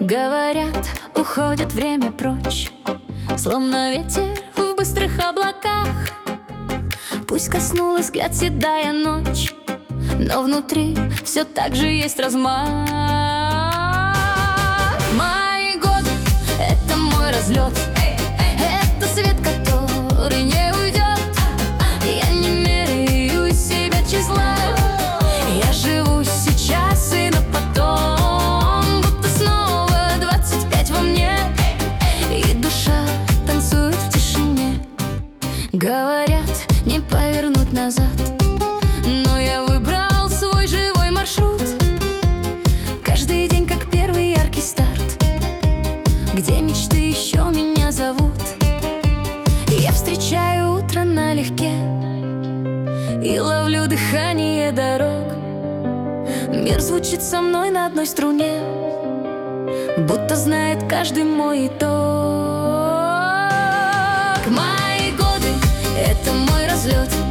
Говорят, уходит время прочь, словно ветер в быстрых облаках. Пусть коснулась взгляд седая ночь, но внутри все так же есть размах. Мои годы — это мой разлет, это свет, который не уйдет. Я не меряю себя числа, я живу сейчас и на потом, будто снова 25 во мне, и душа танцует в тишине. Говорят, не повернуть назад, но я выбрал свой живой маршрут. Каждый день как первый яркий старт, где мечты еще меня зовут. Я встречаю утро налегке и ловлю дыхание дорог. Мир звучит со мной на одной струне, будто знает каждый мой итог. Мои годы — это мой разлет,